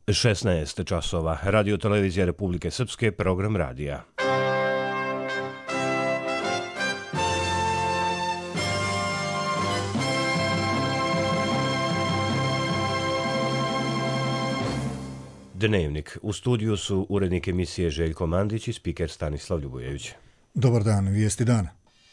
16 časova. Radio televizija Republike Srpske, program radija. Dnevnik. U studiju su urednik emisije Željko Mandić i spiker Stanislav Ljubojević. Dobar dan, vijesti dana.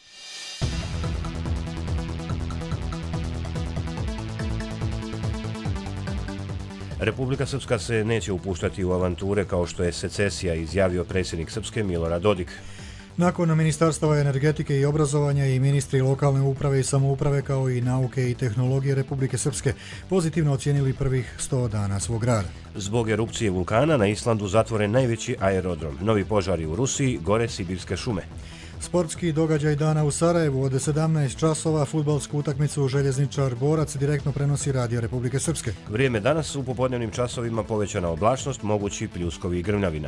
Republika Srpska se neće upuštati u avanture kao što je secesija, izjavio predsjednik Srpske Milorad Dodik. Nakon ministarstava energetike i obrazovanja i ministri lokalne uprave i samouprave kao i nauke i tehnologije Republike Srpske pozitivno ocijenili prvih 100 dana svog rada. Zbog erupcije vulkana na Islandu zatvoren najveći aerodrom. Novi požari u Rusiji, gore sibirske šume. Sportski događaj dana u Sarajevu od 17 časova, fudbalsku utakmicu Željezničar Borac direktno prenosi Radio Republike Srpske. Vrijeme danas u popodnevnim časovima povećana oblačnost, mogući pljuskovi i grmljavina.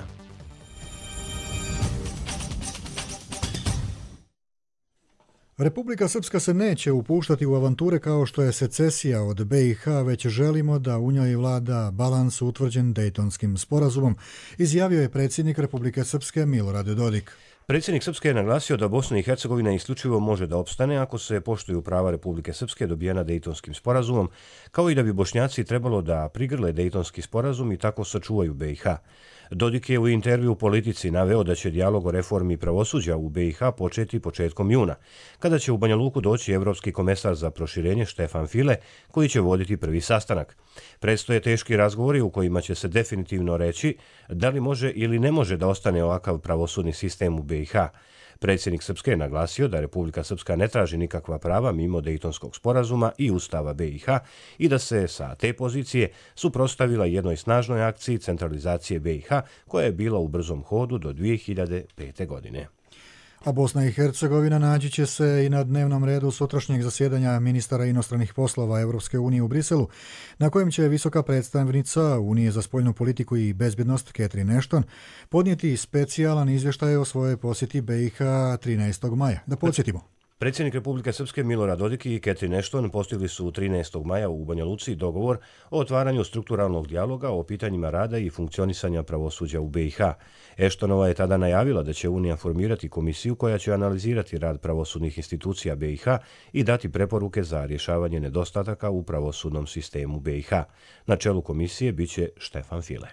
Republika Srpska se neće upuštati u avanture kao što je secesija od BiH, već želimo da u njoj vlada balans utvrđen Dejtonskim sporazumom, izjavio je predsjednik Republike Srpske Milorad Dodik. Predsjednik Srpske je naglasio da Bosna i Hercegovina isključivo može da opstane ako se poštuju prava Republike Srpske dobijena Dejtonskim sporazumom, kao i da bi Bošnjaci trebalo da prigrle Dejtonski sporazum i tako sačuvaju BiH. Dodik je u intervju u Politici naveo da će dijalog o reformi pravosuđa u BiH početi početkom juna, kada će u Banja Luku doći evropski komesar za proširenje Štefan File, koji će voditi prvi sastanak. Predstoje teški razgovori u kojima će se definitivno reći da li može ili ne može da ostane ovakav pravosudni sistem u BiH. Predsjednik Srpske je naglasio da Republika Srpska ne traži nikakva prava mimo Dejtonskog sporazuma i Ustava BiH i da se sa te pozicije suprotstavila jednoj snažnoj akciji centralizacije BiH koja je bila u brzom hodu do 2005. godine. A Bosna i Hercegovina naći će se i na dnevnom redu sutrašnjeg zasjedanja ministara inostranih poslova Evropske unije u Briselu, na kojem će visoka predstavnica Unije za spoljnu politiku i bezbjednost Catherine Ashton podnijeti specijalan izvještaj o svojoj posjeti BiH 13. maja. Da podsjetimo. Predsjednik Republike Srpske Milorad Dodik i Catherine Ashton postigli su 13. maja u Banja Luci dogovor o otvaranju strukturalnog dijaloga o pitanjima rada i funkcionisanja pravosuđa u BiH. Ashtonova je tada najavila da će Unija formirati komisiju koja će analizirati rad pravosudnih institucija BiH i dati preporuke za rješavanje nedostataka u pravosudnom sistemu BiH. Na čelu komisije biće Štefan File.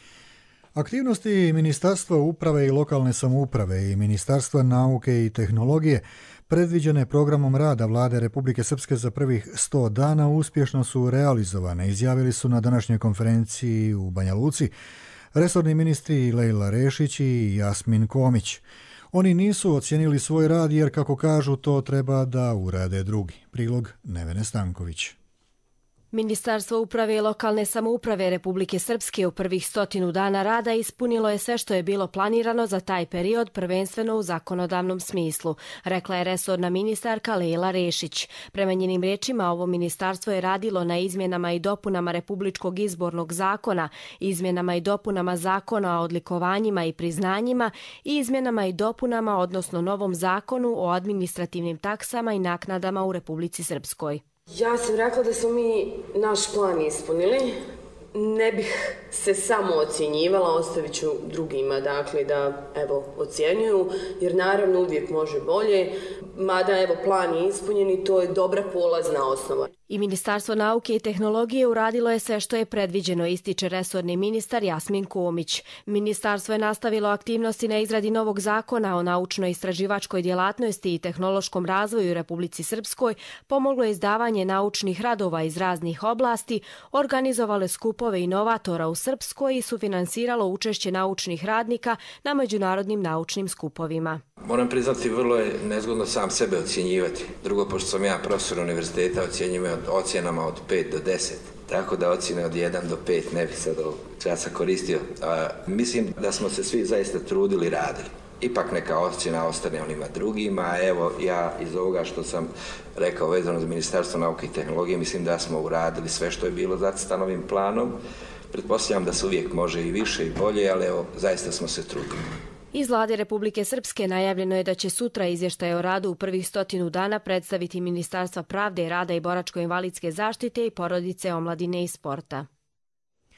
Aktivnosti Ministarstva uprave i lokalne samouprave i Ministarstva nauke i tehnologije predviđene programom rada Vlade Republike Srpske za prvih 100 dana uspješno su realizovane, izjavili su na današnjoj konferenciji u Banja Luci resorni ministri Lejla Rešić i Jasmin Komić. Oni nisu ocijenili svoj rad jer, kako kažu, to treba da urade drugi. Prilog Nevene Stanković. Ministarstvo uprave i lokalne samouprave Republike Srpske u prvih 100 dana rada ispunilo je sve što je bilo planirano za taj period, prvenstveno u zakonodavnom smislu, rekla je resorna ministarka Lejla Rešić. Prema njenim riječima, ovo ministarstvo je radilo na izmjenama i dopunama Republičkog izbornog zakona, izmjenama i dopunama zakona o odlikovanjima i priznanjima i izmjenama i dopunama, odnosno novom zakonu o administrativnim taksama i naknadama u Republici Srpskoj. Ja sam rekla da smo mi naš plan ispunili. Ne bih se samo ocjenjivala, ostavit ću drugima, dakle, da ocjenjuju, jer naravno uvijek može bolje, mada plan je ispunjen i to je dobra polazna osnova. I Ministarstvo nauke i tehnologije uradilo je sve što je predviđeno, ističe resorni ministar Jasmin Komić. Ministarstvo je nastavilo aktivnosti na izradi novog zakona o naučno-istraživačkoj djelatnosti i tehnološkom razvoju u Republici Srpskoj, pomoglo je izdavanje naučnih radova iz raznih oblasti, organizovale skupove inovatora u Srpskoj i sufinansiralo učešće naučnih radnika na međunarodnim naučnim skupovima. Moram priznati, vrlo je nezgodno sam sebe ocjenjivati. Drugo, pošto sam ja profesor univerziteta, ocjenjujem ocjenama od 5 do 10. Tako da ocjene od 1 do 5 ne bi sad ovog časa koristio. Mislim da smo se svi zaista trudili i radili. Ipak neka ocjena ostane onima drugima. Evo, ja iz ovoga što sam rekao vezano za Ministarstvo nauke i tehnologije, mislim da smo uradili sve što je bilo zacrtano ovim planom. Pretpostavljam da se uvijek može i više i bolje, ali evo, zaista smo se trudili. Iz Vlade Republike Srpske najavljeno je da će sutra izvještaj o radu u prvih 100 dana predstaviti Ministarstva pravde, rada i boračko-invalidske zaštite i porodice, omladine i sporta.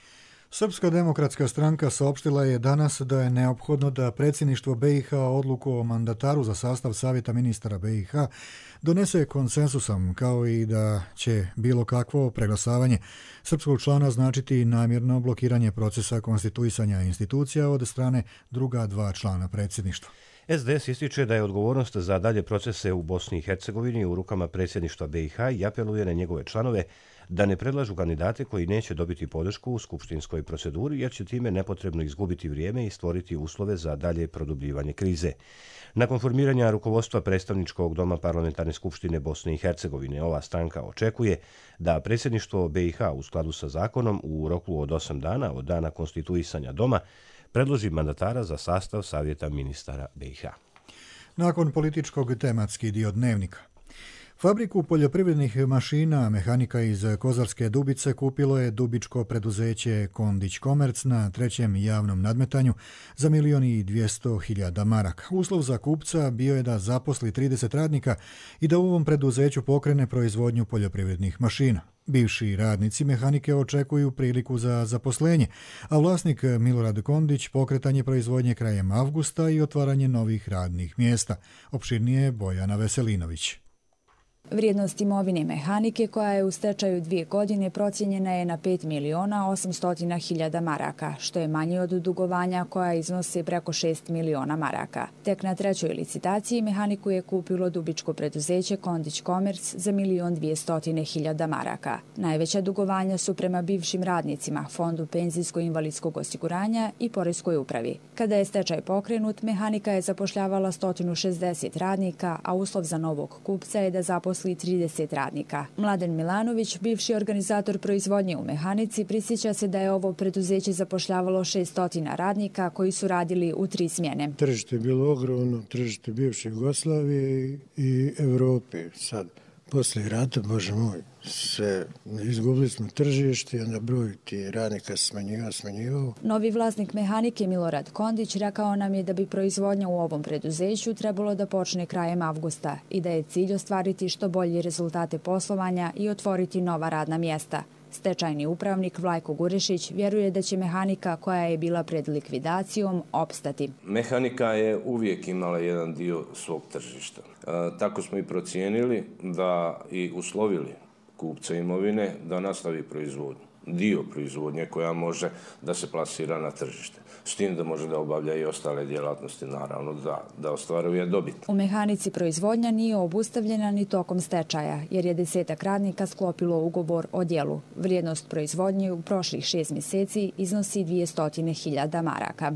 Srpska demokratska stranka saopštila je danas da je neophodno da predsjedništvo BiH odluku o mandataru za sastav Savjeta ministara BiH donese konsensusom, kao i da će bilo kakvo preglasavanje srpskog člana značiti namjerno blokiranje procesa konstituisanja institucija od strane druga dva člana predsjedništva. SDS ističe da je odgovornost za dalje procese u Bosni i Hercegovini u rukama predsjedništva BiH i apeluje na njegove članove da ne predlažu kandidate koji neće dobiti podršku u skupštinskoj proceduri, jer će time nepotrebno izgubiti vrijeme i stvoriti uslove za dalje produbljivanje krize. Nakon formiranja rukovodstva predstavničkog doma Parlamentarne skupštine Bosne i Hercegovine, ova stranka očekuje da predsjedništvo BiH u skladu sa zakonom u roku od 8 dana od dana konstituisanja doma predloži mandatara za sastav Savjeta ministara BiH. Nakon političkog tematski dio dnevnika. Fabriku poljoprivrednih mašina mehanika iz Kozarske Dubice kupilo je dubičko preduzeće Kondić Komerc na trećem javnom nadmetanju za 1.200.000 maraka. Uslov za kupca bio je da zaposli 30 radnika i da u ovom preduzeću pokrene proizvodnju poljoprivrednih mašina. Bivši radnici mehanike očekuju priliku za zaposlenje, a vlasnik Milorad Kondić pokretanje proizvodnje krajem avgusta i otvaranje novih radnih mjesta. Opširnije Bojana Veselinović. Vrijednost imovine mehanike, koja je u stečaju 2 godine, procijenjena je na 5.800.000 maraka, što je manje od dugovanja koja iznose preko 6 miliona maraka. Tek na trećoj licitaciji mehaniku je kupilo dubičko preduzeće Kondić Komerc za 1.200.000 maraka. Najveća dugovanja su prema bivšim radnicima, Fondu penzijsko-invalidskog osiguranja i Poreskoj upravi. Kada je stečaj pokrenut, mehanika je zapošljavala 160 radnika, a uslov za novog kupca je da zaposli 30 radnika. Mladen Milanović, bivši organizator proizvodnje u mehanici, prisjeća se da je ovo preduzeće zapošljavalo 600 radnika koji su radili u 3 smjene. Tržište je bilo ogromno, tržište bivše Jugoslavije i Evrope. Sad, poslije rata, bože moj, sve izgubili smo tržište i onda broj ti radnika smanjivao. Novi vlasnik mehanike Milorad Kondić rekao nam je da bi proizvodnja u ovom preduzeću trebalo da počne krajem avgusta i da je cilj ostvariti što bolje rezultate poslovanja i otvoriti nova radna mjesta. Stečajni upravnik Vlajko Gurešić vjeruje da će mehanika, koja je bila pred likvidacijom, opstati. Mehanika je uvijek imala jedan dio svog tržišta. Tako smo i procijenili da i uslovili kupca imovine da nastavi proizvodnju. Dio proizvodnje koja može da se plasira na tržište. S tim da može da obavlja i ostale djelatnosti, naravno da ostvaruje dobit. U mehanici proizvodnja nije obustavljena ni tokom stečaja, jer je 10 radnika sklopilo ugovor o djelu. Vrijednost proizvodnje u prošlih 6 mjeseci iznosi 200.000 maraka.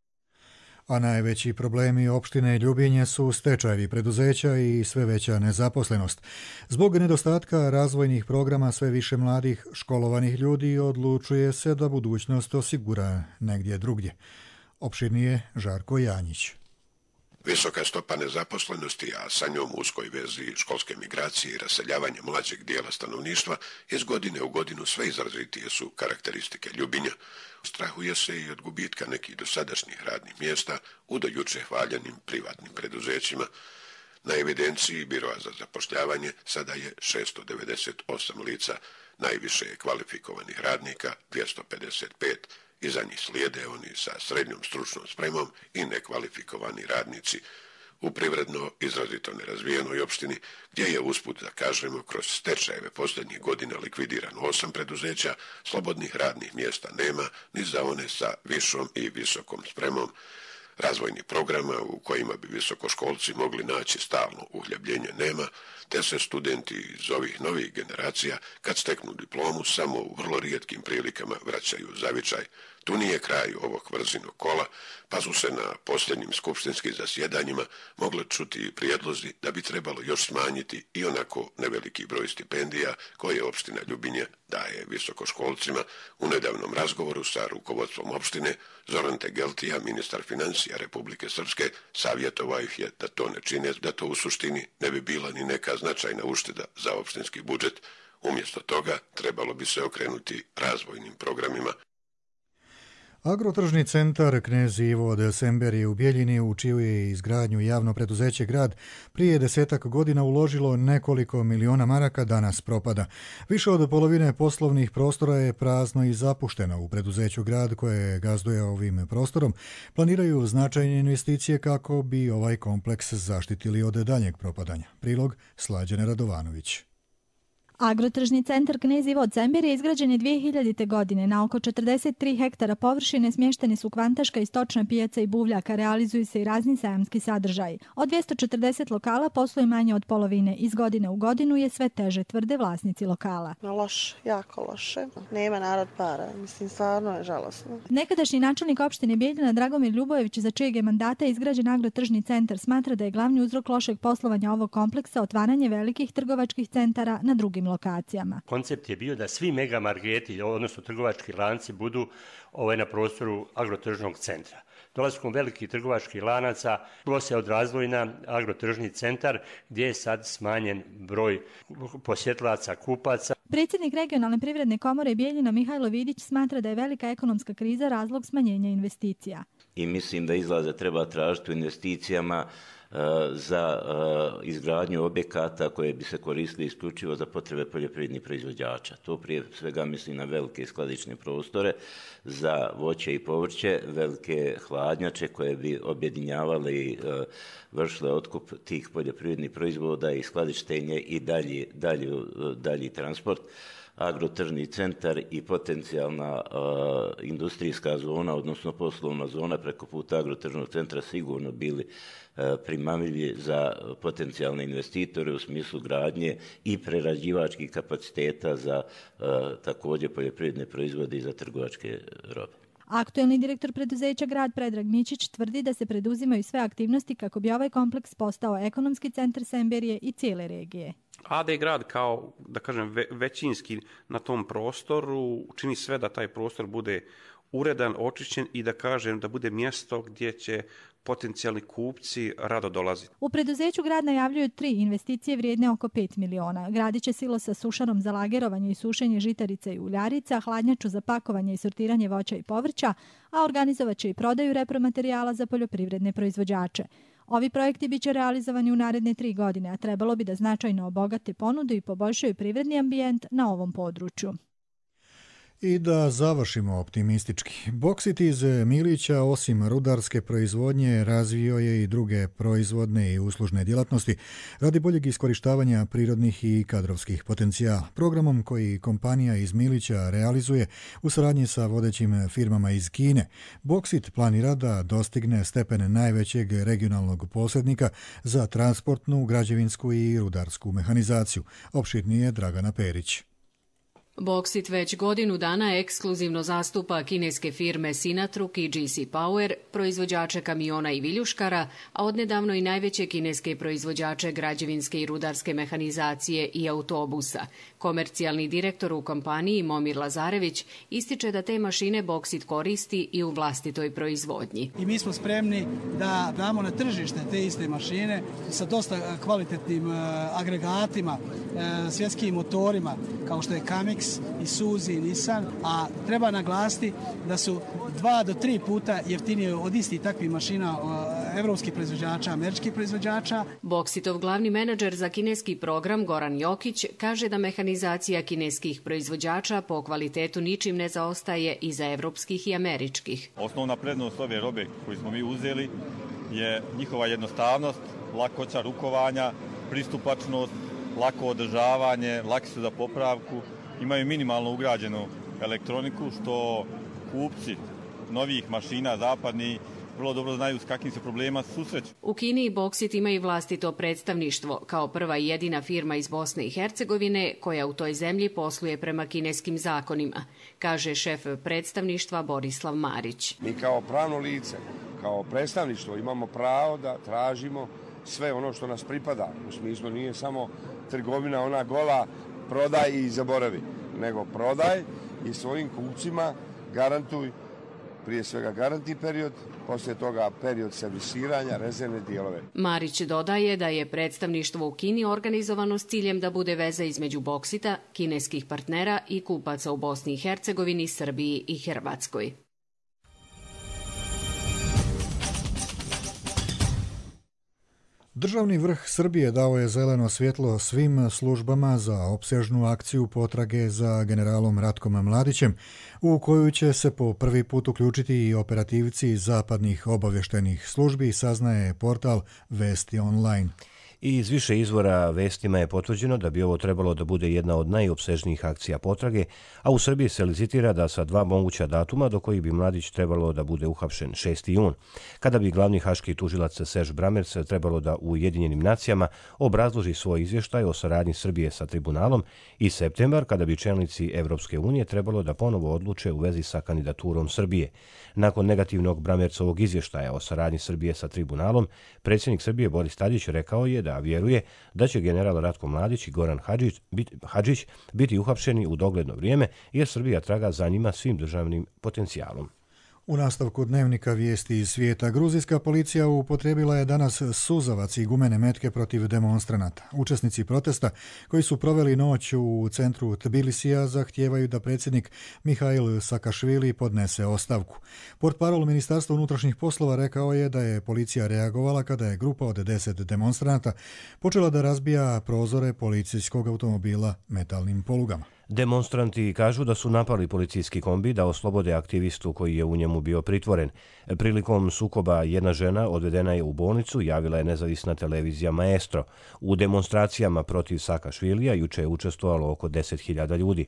A najveći problemi opštine Ljubinje su stečajevi preduzeća i sve veća nezaposlenost. Zbog nedostatka razvojnih programa sve više mladih školovanih ljudi odlučuje se da budućnost osigura negdje drugdje. Opširnije Žarko Janjić. Visoka stopa nezaposlenosti, a sa njom u uskoj vezi školske migracije i raseljavanje mlađeg dijela stanovništva iz godine u godinu sve izrazitije su karakteristike Ljubinja. Strahuje se i od gubitka nekih dosadašnjih radnih mjesta u do juče hvaljenim privatnim preduzećima. Na evidenciji Biroa za zapošljavanje sada je 698 lica, najviše je kvalifikovanih radnika 255, iza njih slijede oni sa srednjom stručnom spremom i nekvalifikovani radnici u privredno izrazito nerazvijenoj opštini, gdje je usput, da kažemo, kroz stečajeve posljednjih godina likvidirano 8 preduzeća, slobodnih radnih mjesta nema ni za one sa višom i visokom spremom, razvojnih programa u kojima bi visokoškolci mogli naći stalno uhljebljenje nema, te se studenti iz ovih novih generacija, kad steknu diplomu, samo u vrlo rijetkim prilikama vraćaju u zavičaj. Tu nije kraj ovog vrzinog kola, pa su se na posljednjim skupštinskim zasjedanjima mogle čuti prijedlozi da bi trebalo još smanjiti i onako neveliki broj stipendija koje opština Ljubinje daje visokoškolcima. U nedavnom razgovoru sa rukovodstvom opštine Zoran Tegeltija, ministar financija Republike Srpske, savjetovao ih je da to ne čine, da to u suštini ne bi bila ni neka značajna ušteda za opštinski budžet. Umjesto toga trebalo bi se okrenuti razvojnim programima. Agrotržni centar Knez Ivo od Semberije u Bijeljini, u čiju je izgradnju javno preduzeće Grad prije 10 godina uložilo nekoliko miliona maraka, danas propada. Više od polovine poslovnih prostora je prazno i zapušteno. U preduzeću Grad, koje gazduje ovim prostorom, planiraju značajne investicije kako bi ovaj kompleks zaštitili od daljnjeg propadanja. Prilog Slađane Radovanović. Agrotržni centar Knez Ivo od Semberije izgrađen je 2000. godine. Na oko 43 hektara površine smješteni su kvantaška i stočna pijaca i buvljaka, realizuju se i razni sajamski sadržaji. Od 240 lokala posluje manje od polovine. Iz godine u godinu je sve teže, tvrde vlasnici lokala. Loše, jako loše. Nema narod para. Mislim, stvarno je žalosno. Nekadašnji načelnik opštine Bijeljina Dragomir Ljubojević, za čijeg je mandata izgrađen agrotržni centar, smatra da je glavni uzrok lošeg poslovanja ovog kompleksa otvaranje velikih trgovačkih centara na drugim lokacijama. Koncept je bio da svi megamarketi, odnosno trgovački lanci, budu na prostoru agrotržnog centra. Dolaskom velikih trgovačkih lanaca bilo se odrazvoj na agrotržni centar, gdje je sad smanjen broj posjetlaca, kupaca. Predsjednik regionalne privredne komore Bijeljina Mihajlo Vidić smatra da je velika ekonomska kriza razlog smanjenja investicija. I mislim da izlaze treba tražiti u investicijama za izgradnju objekata koje bi se koristili isključivo za potrebe poljoprivrednih proizvođača. To prije svega mislim na velike skladišne prostore za voće i povrće, velike hladnjače koje bi objedinjavale i vršile otkup tih poljoprivrednih proizvoda i skladištenje i dalji transport. Agrotržni centar i potencijalna industrijska zona, odnosno poslovna zona preko puta agrotržnog centra sigurno bili primamljivi za potencijalne investitore u smislu gradnje i prerađivačkih kapaciteta za također poljoprivredne proizvode i za trgovačke robe. Aktuelni direktor preduzeća Grad Predrag Mićić tvrdi da se preduzimaju sve aktivnosti kako bi ovaj kompleks postao ekonomski centar Semberije i cijele regije. AD Grad kao, da kažem, većinski na tom prostoru čini sve da taj prostor bude uredan, očišćen i da kažem da bude mjesto gdje će potencijalni kupci rado dolaziti. U preduzeću Grad najavljuju 3 investicije vrijedne oko 5 miliona. Gradit će silo sa sušarom za lagerovanje i sušenje žitarica i uljarica, hladnjaču za pakovanje i sortiranje voća i povrća, a organizovat će i prodaju repromaterijala za poljoprivredne proizvođače. Ovi projekti biće realizovani u naredne 3 godine, a trebalo bi da značajno obogate ponudu i poboljšaju privredni ambijent na ovom području. I da završimo optimistički. Boksit iz Milića, osim rudarske proizvodnje, razvio je i druge proizvodne i uslužne djelatnosti radi boljeg iskorištavanja prirodnih i kadrovskih potencijala. Programom koji kompanija iz Milića realizuje u saradnji sa vodećim firmama iz Kine, Boksit planira da dostigne stepen najvećeg regionalnog posrednika za transportnu, građevinsku i rudarsku mehanizaciju. Opširnije Dragana Perić. Boksit već godinu dana ekskluzivno zastupa kineske firme Sinatruk i GC Power, proizvođače kamiona i viljuškara, a odnedavno i najveće kineske proizvođače građevinske i rudarske mehanizacije i autobusa. Komercijalni direktor u kompaniji Momir Lazarević ističe da te mašine Boksit koristi i u vlastitoj proizvodnji. I mi smo spremni da damo na tržište te iste mašine sa dosta kvalitetnim agregatima, svjetskim motorima, kao što je Kamix, i Suzi i Nissan, a treba naglasiti da su 2 do 3 puta jeftinije od istih takvih mašina evropskih proizvođača, američkih proizvođača. Boksitov glavni menadžer za kineski program Goran Jokić kaže da mehanizacija kineskih proizvođača po kvalitetu ničim ne zaostaje iza evropskih i američkih. Osnovna prednost ove robe koju smo mi uzeli je njihova jednostavnost, lakoća rukovanja, pristupačnost, lako održavanje, laki su za popravku. Imaju minimalno ugrađenu elektroniku, što kupci novih mašina zapadni vrlo dobro znaju s kakvim se problema susreću. U Kini Boksit ima i vlastito predstavništvo, kao prva i jedina firma iz Bosne i Hercegovine koja u toj zemlji posluje prema kineskim zakonima, kaže šef predstavništva Borislav Marić. Mi kao pravno lice, kao predstavništvo imamo pravo da tražimo sve ono što nas pripada. U smislu nije samo trgovina ona gola, prodaj i zaboravi, nego prodaj i svojim kupcima garantuj, prije svega garanti period, poslije toga period servisiranja, rezervne dijelove. Marić dodaje da je predstavništvo u Kini organizovano s ciljem da bude veza između Boksita, kineskih partnera i kupaca u Bosni i Hercegovini, Srbiji i Hrvatskoj. Državni vrh Srbije dao je zeleno svjetlo svim službama za opsežnu akciju potrage za generalom Ratkom Mladićem, u koju će se po prvi put uključiti i operativci zapadnih obavještajnih službi, saznaje portal Vesti online. I iz više izvora vestima je potvrđeno da bi ovo trebalo da bude jedna od najopsežnijih akcija potrage, a u Srbiji se licitira da sa 2 moguća datuma do kojih bi Mladić trebalo da bude uhapšen 6. jun, kada bi glavni haški tužilac Serge Bramerc trebalo da u Ujedinjenim nacijama obrazloži svoj izvještaj o saradnji Srbije sa tribunalom, i septembar, kada bi čelnici Evropske unije trebalo da ponovo odluče u vezi sa kandidaturom Srbije. Nakon negativnog Bramercovog izvještaja o saradnji Srbije sa tribunalom, predsjednik Srbije Boris Tadić rekao je da vjeruje da će general Ratko Mladić i Goran Hadžić biti uhapšeni u dogledno vrijeme, jer Srbija traga za njima svim državnim potencijalom. U nastavku dnevnika vijesti iz svijeta, gruzijska policija upotrijebila je danas suzavac i gumene metke protiv demonstranata. Učesnici protesta, koji su proveli noć u centru Tbilisija, zahtijevaju da predsjednik Mihail Sakašvili podnese ostavku. Portparol Ministarstva unutrašnjih poslova rekao je da je policija reagovala kada je grupa od 10 demonstranata počela da razbija prozore policijskog automobila metalnim polugama. Demonstranti kažu da su napali policijski kombi da oslobode aktivistu koji je u njemu bio pritvoren. Prilikom sukoba jedna žena odvedena je u bolnicu, javila je nezavisna televizija Maestro. U demonstracijama protiv Sakašvilija juče je učestvovalo oko 10.000 ljudi.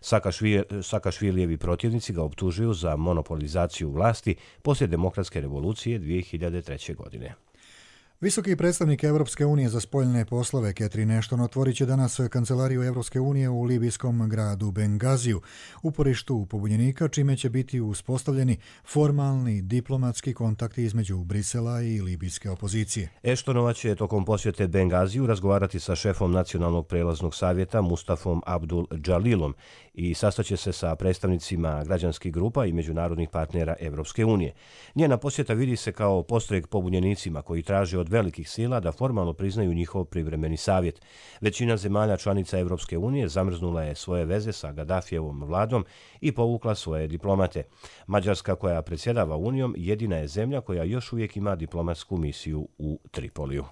Sakašvilijevi protivnici ga optužuju za monopolizaciju vlasti poslije demokratske revolucije 2003. godine. Visoki predstavnik Evropske unije za spoljne poslove Catherine Ashton otvorit će danas kancelariju Evropske unije u libijskom gradu Bengaziju, uporištu pobunjenika, čime će biti uspostavljeni formalni diplomatski kontakti između Brisela i libijske opozicije. Ashtonova će tokom posjete Bengaziju razgovarati sa šefom Nacionalnog prelaznog savjeta Mustafom Abdul Džalilom i sastaće se sa predstavnicima građanskih grupa i međunarodnih partnera Evropske unije. Njena posjeta vidi se kao postrek pobunjenicima koji traže od velikih sila da formalno priznaju njihov privremeni savjet. Većina zemalja članica Evropske unije zamrznula je svoje veze sa Gaddafijevom vladom i povukla svoje diplomate. Mađarska, koja predsjedava Unijom, jedina je zemlja koja još uvijek ima diplomatsku misiju u Tripoliju.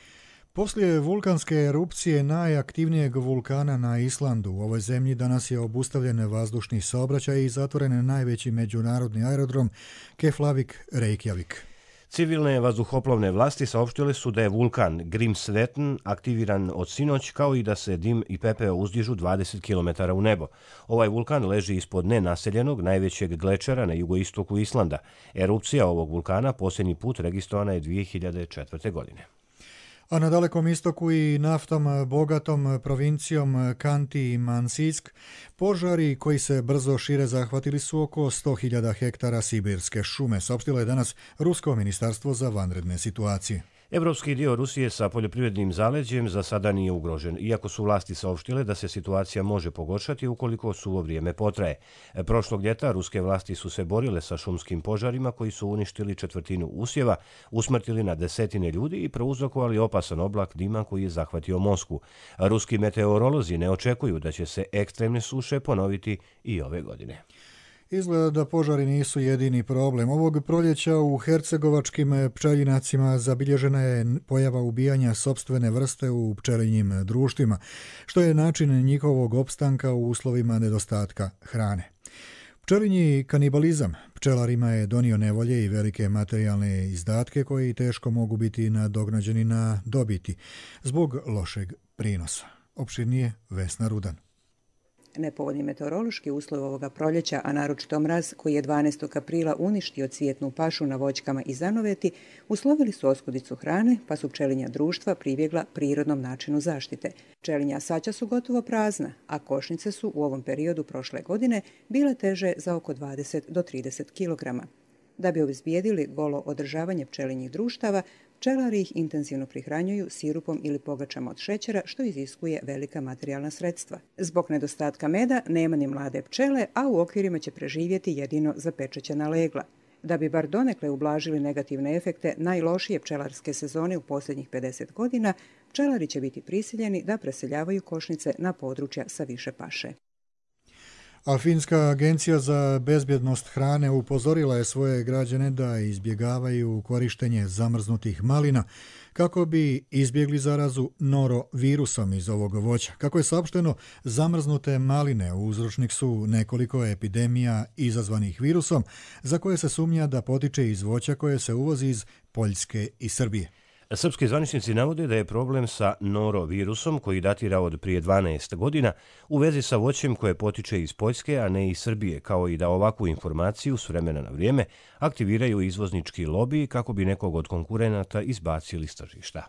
Poslije vulkanske erupcije najaktivnijeg vulkana na Islandu, u ovoj zemlji danas je obustavljen vazdušni saobraćaj i zatvoren najveći međunarodni aerodrom Keflavik Reykjavik. Civilne vazduhoplovne vlasti saopštile su da je vulkan Grímsvötn aktiviran od sinoć, kao i da se dim i pepeo uzdižu 20 km u nebo. Ovaj vulkan leži ispod nenaseljenog najvećeg glečera na jugoistoku Islanda. Erupcija ovog vulkana posljednji put registrovana je 2004. godine. A na Dalekom istoku i naftom bogatom provincijom Kanti-Mansisk požari koji se brzo šire zahvatili su oko 100.000 hektara sibirske šume, saopštilo je danas Rusko ministarstvo za vanredne situacije. Evropski dio Rusije sa poljoprivrednim zaleđem za sada nije ugrožen, iako su vlasti saopštile da se situacija može pogoršati ukoliko suvo vrijeme potraje. Prošlog ljeta ruske vlasti su se borile sa šumskim požarima koji su uništili 1/4 usjeva, usmrtili na desetine ljudi i prouzrokovali opasan oblak dima koji je zahvatio Moskvu. Ruski meteorolozi ne očekuju da će se ekstremne suše ponoviti i ove godine. Izgleda da požari nisu jedini problem. Ovog proljeća u hercegovačkim pčeljinacima zabilježena je pojava ubijanja sopstvene vrste u pčelinjim društvima, što je način njihovog opstanka u uslovima nedostatka hrane. Pčelinji kanibalizam pčelarima je donio nevolje i velike materijalne izdatke koji teško mogu biti nadoknađeni na dobiti zbog lošeg prinosa. Opširnije Vesna Rudan. Nepovoljni meteorološki uslovi ovoga proljeća, a naročito mraz koji je 12. aprila uništio cvijetnu pašu na voćkama i zanoveti, uslovili su oskudicu hrane, pa su pčelinja društva pribjegla prirodnom načinu zaštite. Pčelinja saća su gotovo prazna, a košnice su u ovom periodu prošle godine bile teže za oko 20 do 30 kg. Da bi obezbijedili golo održavanje pčelinjih društava, pčelari ih intenzivno prihranjuju sirupom ili pogačama od šećera, što iziskuje velika materijalna sredstva. Zbog nedostatka meda nema ni mlade pčele, a u okvirima će preživjeti jedino zapečećena legla. Da bi bar donekle ublažili negativne efekte najlošije pčelarske sezone u posljednjih 50 godina, pčelari će biti prisiljeni da preseljavaju košnice na područja sa više paše. A Finska agencija za bezbjednost hrane upozorila je svoje građane da izbjegavaju korištenje zamrznutih malina kako bi izbjegli zarazu norovirusom iz ovog voća. Kako je saopšteno, zamrznute maline uzročnik su nekoliko epidemija izazvanih virusom za koje se sumnja da potiče iz voća koje se uvozi iz Poljske i Srbije. Srpski zvaničnici navode da je problem sa norovirusom, koji datira od prije 12 godina, u vezi sa voćem koje potiče iz Poljske, a ne iz Srbije, kao i da ovakvu informaciju s vremena na vrijeme aktiviraju izvoznički lobiji kako bi nekog od konkurenata izbacili s tržišta.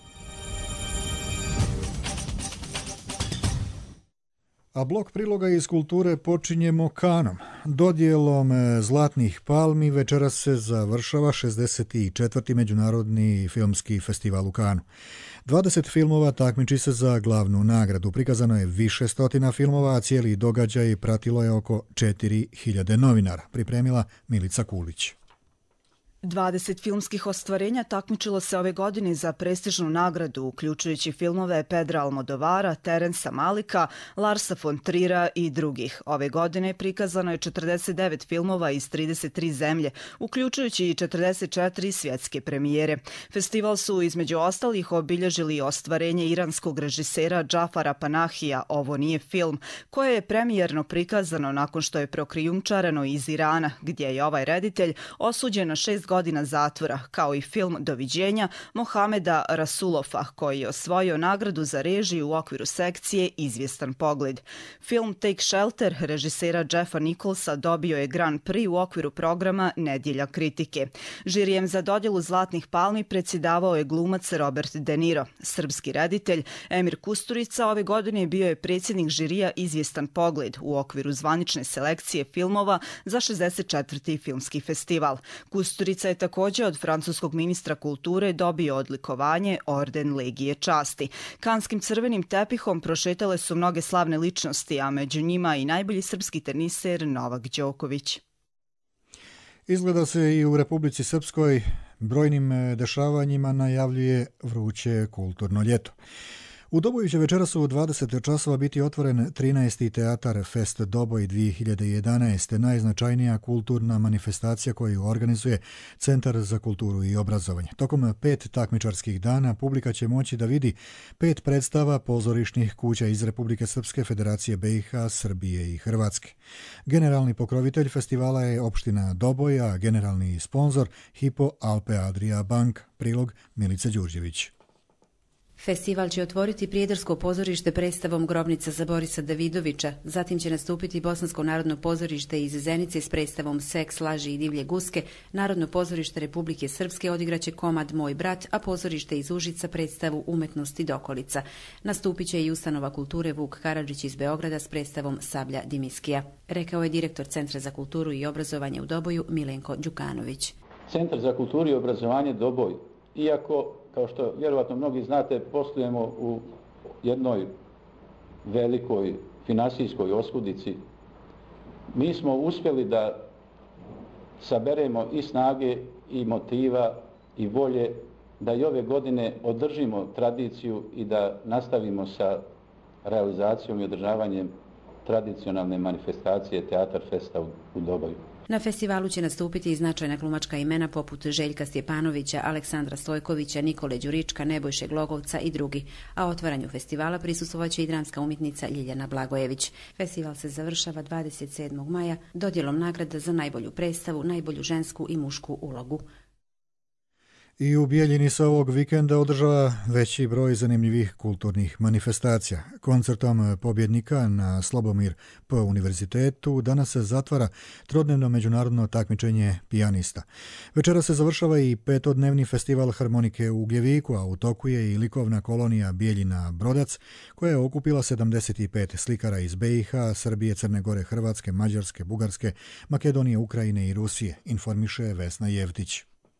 A blok priloga iz kulture počinjemo Kanom. Dodjelom Zlatnih palmi večeras se završava 64. Međunarodni filmski festival u Kanu. 20 filmova takmiči se za glavnu nagradu. Prikazano je više stotina filmova, a cijeli događaj pratilo je oko 4000 novinara. Pripremila Milica Kulić. 20 filmskih ostvarenja takmičilo se ove godine za prestižnu nagradu, uključujući filmove Pedra Almodovara, Terensa Malika, Larsa von Trira i drugih. Ove godine prikazano je 49 filmova iz 33 zemlje, uključujući i 44 svjetske premijere. Festival su između ostalih obilježili ostvarenje iranskog režisera Džafara Panahija Ovo nije film, koje je premijerno prikazano nakon što je prokrijumčareno iz Irana, gdje je ovaj reditelj osuđen na 6 godina zatvora, kao i film Doviđenja Mohameda Rasulova, koji je osvojio nagradu za režiju u okviru sekcije Izvjestan pogled. Film Take Shelter režisera Jeffa Nicholsa dobio je Grand Prix u okviru programa Nedjelja kritike. Žirijem za dodjelu Zlatnih palmi predsjedavao je glumac Robert De Niro. Srpski reditelj Emir Kusturica ove godine bio je predsjednik žirija Izvjestan pogled u okviru zvanične selekcije filmova za 64. filmski festival. Kusturica je također od francuskog ministra kulture dobio odlikovanje Orden Legije časti. Kanskim crvenim tepihom prošetale su mnoge slavne ličnosti, a među njima i najbolji srpski teniser Novak Đoković. Izgleda se i u Republici Srpskoj brojnim dešavanjima najavljuje vruće kulturno ljeto. U Doboju će večeras u 20 časova biti otvoren 13. teatar Fest Doboj 2011. najznačajnija kulturna manifestacija koju organizuje Centar za kulturu i obrazovanje. Tokom 5 takmičarskih dana publika će moći da vidi 5 predstava pozorišnih kuća iz Republike Srpske, Federacije BiH, Srbije i Hrvatske. Generalni pokrovitelj festivala je opština Doboj, a generalni sponzor Hypo Alpe Adria Bank. Prilog Milice Đurđević. Festival će otvoriti Prijedarsko pozorište predstavom Grobnica za Borisa Davidovića, zatim će nastupiti Bosansko narodno pozorište iz Zenice s predstavom Seks, laži i divlje guske, Narodno pozorište Republike Srpske odigraće komad Moj brat, a pozorište iz Užica predstavu Umetnosti dokolica. Nastupit će i ustanova kulture Vuk Karadžić iz Beograda s predstavom Sablja Dimiskija, rekao je direktor Centra za kulturu i obrazovanje u Doboju Milenko Đukanović. Centar za kulturu i obrazovanje Doboj, iako kao što vjerovatno mnogi znate, poslujemo u jednoj velikoj finansijskoj oskudici. Mi smo uspjeli da saberemo i snage i motiva i volje da i ove godine održimo tradiciju i da nastavimo sa realizacijom i održavanjem tradicionalne manifestacije Teatar Festa u Doboju. Na festivalu će nastupiti i značajna glumačka imena poput Željka Stjepanovića, Aleksandra Stojkovića, Nikole Đurička, Nebojše Glogovca i drugi, a otvaranju festivala prisustvovaće i dramska umjetnica Ljiljana Blagojević. Festival se završava 27. maja dodjelom nagrada za najbolju predstavu, najbolju žensku i mušku ulogu. I u Bijeljini se ovog vikenda održava veći broj zanimljivih kulturnih manifestacija. Koncertom pobjednika na Slobomir P. univerzitetu danas se zatvara trodnevno međunarodno takmičenje pijanista. Večera se završava i 5-dnevni festival harmonike u Ugljeviku, a u toku je i likovna kolonija Bijeljina Brodac, koja je okupila 75 slikara iz BiH, Srbije, Crne Gore, Hrvatske, Mađarske, Bugarske, Makedonije, Ukrajine i Rusije, informiše Vesna Jevtić.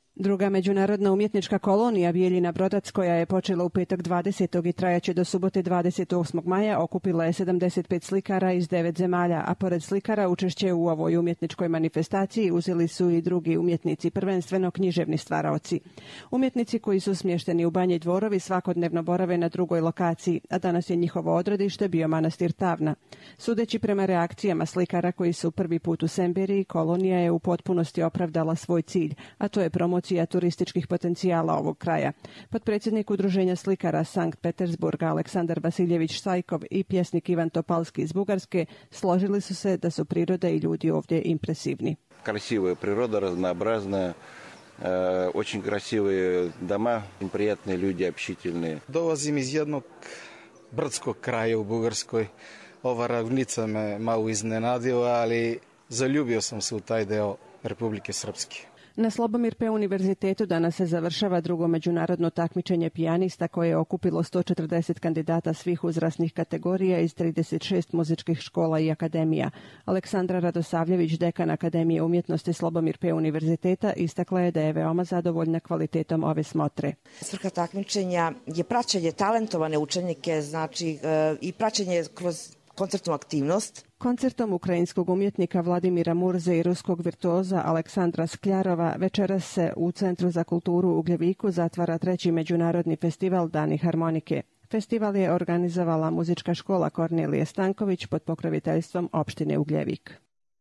Druga međunarodna umjetnička kolonija Bijeljina Brodac, koja je počela u petak 20. i trajaće do subote 28. maja, okupila je 75 slikara iz 9 zemalja, a pored slikara učešće u ovoj umjetničkoj manifestaciji uzeli su i drugi umjetnici, prvenstveno književni stvaraoci. Umjetnici koji su smješteni u Banji Dvorovi svakodnevno borave na drugoj lokaciji, a danas je njihovo odredište bio manastir Tavna. Sudeći prema reakcijama slikara koji su prvi put u Semberiji, kolonija je u potpunosti opravdala svoj cilj, a to je promocija turističkih potencijala ovog kraja. Potpredsjednik Udruženja slikara Sankt Petersburga Aleksandar Vasiljević Sajkov i pjesnik Ivan Topalski iz Bugarske složili su se da su priroda i ljudi ovdje impresivni. Krasivая природа, разнообразная, очень красивые дома, приятные люди, общительные. Dolazim iz jednog brdskog kraja u Bugarskoj. Ova ravnica me malo iznenadila, ali zaljubio sam se u taj deo Republike Srpske. Na Slobomir P. univerzitetu danas se završava drugo međunarodno takmičenje pijanista koje je okupilo 140 kandidata svih uzrasnih kategorija iz 36 muzičkih škola i akademija. Aleksandra Radosavljević, dekan Akademije umjetnosti Slobomir P. univerziteta, istakla je da je veoma zadovoljna kvalitetom ove smotre. Svrha takmičenja je praćenje talentovane učenike, znači i praćenje kroz koncertnu aktivnost. Koncertom ukrajinskog umjetnika Vladimira Murze i ruskog virtuoza Aleksandra Skljarova večeras se u Centru za kulturu u Ugljeviku zatvara 3. međunarodni festival Dani harmonike. Festival je organizovala muzička škola Kornelije Stanković pod pokroviteljstvom opštine Ugljevik.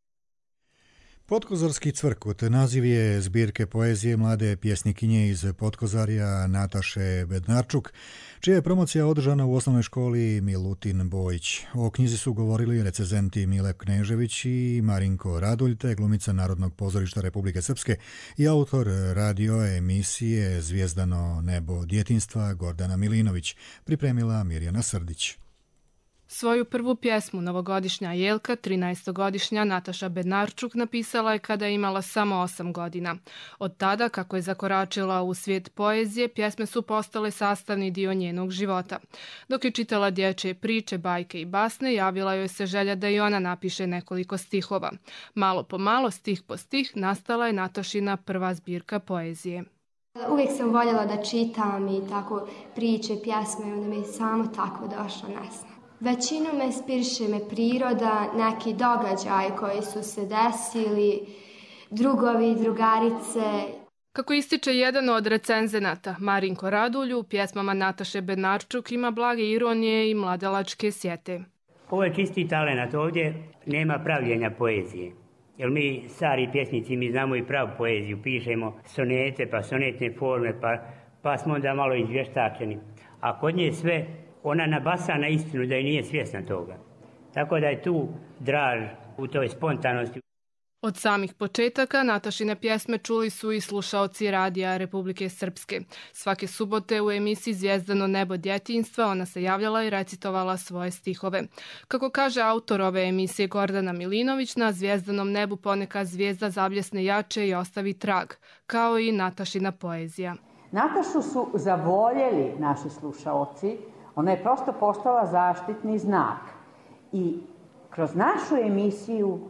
Potkozarski cvrkut naziv je zbirke poezije mlade pjesnikinje iz Potkozarja Nataše Bednarčuk, čija je promocija održana u osnovnoj školi Milutin Bojić. O knjizi su govorili recenzenti Mile Knežević i Marinko Radulj, te glumica Narodnog pozorišta Republike Srpske i autor radio emisije Zvijezdano nebo djetinjstva Gordana Milinović, pripremila Mirjana Srdić. Svoju prvu pjesmu Novogodišnja jelka 13-godišnja Nataša Bednarčuk napisala je kada je imala samo 8 godina. Od tada, kako je zakoračila u svijet poezije, pjesme su postale sastavni dio njenog života. Dok je čitala dječje priče, bajke i basne, javila joj se želja da i ona napiše nekoliko stihova. Malo po malo, stih po stih, nastala je Natašina prva zbirka poezije. Uvijek sam voljela da čitam i tako priče, pjesme, onda mi je samo tako došlo nesna. Većinom me inspiriše priroda, neki događaj koji su se desili, drugovi, drugarice. Kako ističe jedan od recenzenata, Marinko Radulju, u pjesmama Nataše Bednarčuk ima blage ironije i mladalačke sjete. Ovo je čisti talenat, ovdje nema pravljenja poezije. Jer mi, stari pjesnici, mi znamo i pravu poeziju, pišemo sonete, pa sonetne forme, pa smo onda malo izvještačeni. A kod nje sve ona nabasa na istinu da i nije svjesna toga. Tako da je tu draž u toj spontanosti. Od samih početaka Natašine pjesme čuli su i slušaoci radija Republike Srpske. Svake subote u emisiji Zvijezdano nebo djetinjstva ona se javljala i recitovala svoje stihove. Kako kaže autor ove emisije Gordana Milinović, na zvijezdanom nebu ponekad zvijezda zabljesne jače i ostavi trag, kao i Natašina poezija. Natašu su zavoljeli naši slušaoci. Ona je prosto postala zaštitni znak i kroz našu emisiju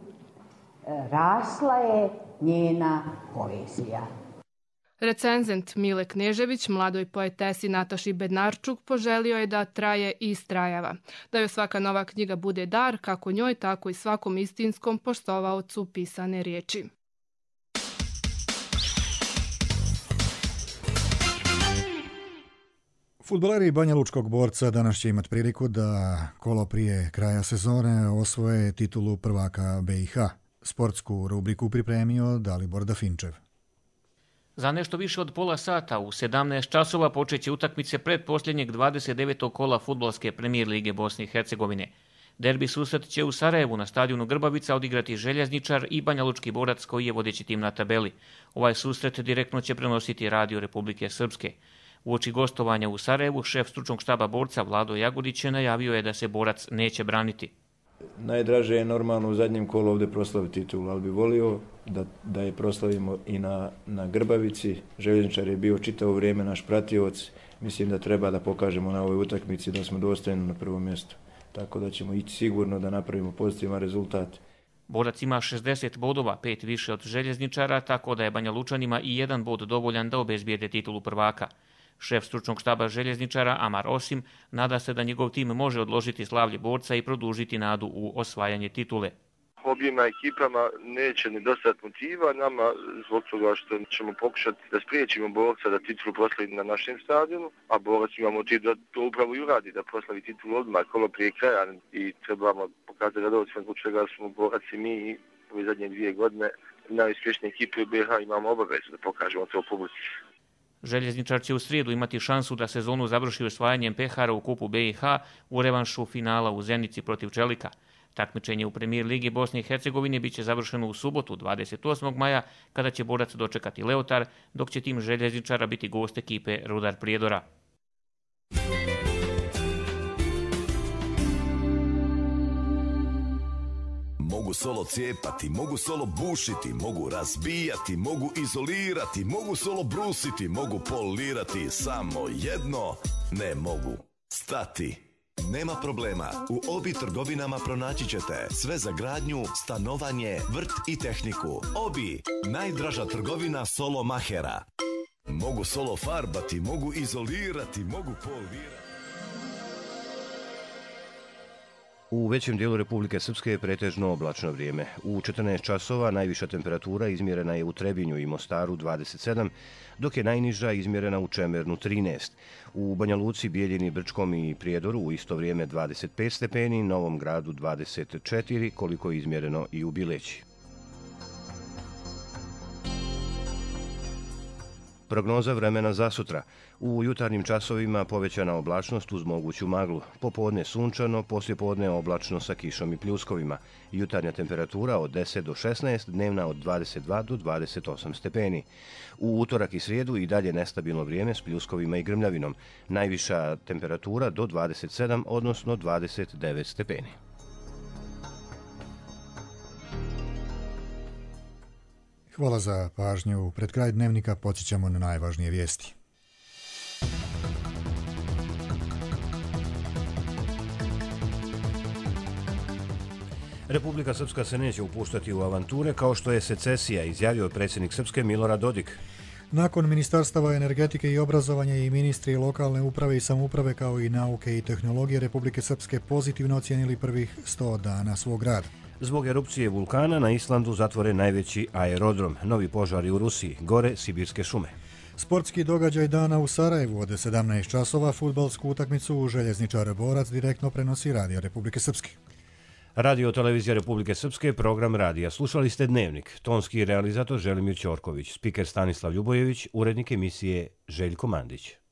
rasla je njena poezija. Recenzent Mile Knežević mladoj poetesi Nataši Bednarčuk poželio je da traje i istrajava, da joj svaka nova knjiga bude dar kako njoj, tako i svakom istinskom poštovaocu pisane riječi. Fudbaleri Banja Lučkog Borca danas će imati priliku da kolo prije kraja sezone osvoje titulu prvaka BiH. Sportsku rubriku pripremio Dalibor Dafinčev. Za nešto više od pola sata u 17 časova počeće utakmice predposljednjeg 29. kola fudbalske premijer lige Bosne i Hercegovine. Derbi susret će u Sarajevu na stadionu Grbavica odigrati Željezničar i Banja Lučki Borac koji je vodeći tim na tabeli. Ovaj susret direktno će prenositi Radio Republike Srpske. Uoči gostovanja u Sarajevu, šef stručnog štaba Borca Vlado Jagodić najavio je da se Borac neće braniti. Najdraže je normalno u zadnjem kolu ovdje proslaviti titulu, ali bi volio da je proslavimo i na Grbavici. Željezničar je bio čitavo vrijeme naš pratioc. Mislim da treba da pokažemo na ovoj utakmici da smo dostojni na prvom mjestu. Tako da ćemo ići sigurno da napravimo pozitivan rezultat. Borac ima 60 bodova, 5 više od Željezničara, tako da je Banja Lučanima i 1 bod dovoljan da obezbijede titulu prvaka. Šef stručnog štaba Željezničara Amar Osim nada se da njegov tim može odložiti slavlje borca i produžiti nadu u osvajanje titule. Objema ekipama neće nedostati motiva nama zbog toga što ćemo pokušati da spriječimo borca da titulu proslavi na našem stadionu, a borac ima motiv da to upravo i uradi, da proslavi titulu odmah, kolo prije kraja i trebamo pokazati radovicom zbog čega smo borac i mi ove zadnje 2 godine najuspješnije ekipe u BiH imamo obavezu da pokažemo to publici. Željezničar će u srijedu imati šansu da sezonu završi osvajanjem pehara u kupu BiH u revanšu finala u Zenici protiv Čelika. Takmičenje u Premijer Ligi Bosne i Hercegovine biće završeno u subotu 28. maja kada će borac dočekati Leotar, dok će tim Željezničara biti gost ekipe Rudar Prijedora. Mogu solo cijepati, mogu solo bušiti, mogu razbijati, mogu izolirati, mogu solo brusiti, mogu polirati, samo jedno ne mogu stati. Nema problema, u Obi trgovinama pronaći ćete sve za gradnju, stanovanje, vrt i tehniku. Obi, najdraža trgovina solo mahera. Mogu solo farbati, mogu izolirati, mogu polirati. U većem dijelu Republike Srpske je pretežno oblačno vrijeme. U 14 časova najviša temperatura izmjerena je u Trebinju i Mostaru 27, dok je najniža izmjerena u Čemernu 13. U Banja Luci, Bijeljini, Brčkom i Prijedoru u isto vrijeme 25 stepeni, Novom Gradu 24, koliko je izmjereno i u Bileći. Prognoza vremena za sutra. U jutarnjim časovima povećana oblačnost uz moguću maglu. Popodne sunčano, poslijepodne oblačno sa kišom i pljuskovima. Jutarnja temperatura od 10 do 16, dnevna od 22 do 28 stepeni. U utorak i srijedu i dalje nestabilno vrijeme s pljuskovima i grmljavinom. Najviša temperatura do 27, odnosno 29 stepeni. Hvala za pažnju. Pred kraj dnevnika podsjećamo na najvažnije vijesti. Republika Srpska se neće upuštati u avanture kao što je secesija, izjavio predsjednik Srpske Milorad Dodik. Nakon ministarstava energetike i obrazovanja i ministri lokalne uprave i samouprave kao i nauke i tehnologije Republike Srpske pozitivno ocijenili prvih 100 dana svog rada. Zbog erupcije vulkana na Islandu zatvoren najveći aerodrom, novi požari u Rusiji, gore sibirske šume. Sportski događaj dana u Sarajevu od 17 časova, fudbalsku utakmicu u Željezničar Borac direktno prenosi Radio Republike Srpske. Radio Televizija Republike Srpske, program radija. Slušali ste Dnevnik, tonski realizator Želimir Ćorković, spiker Stanislav Ljubojević, urednik emisije Željko Mandić.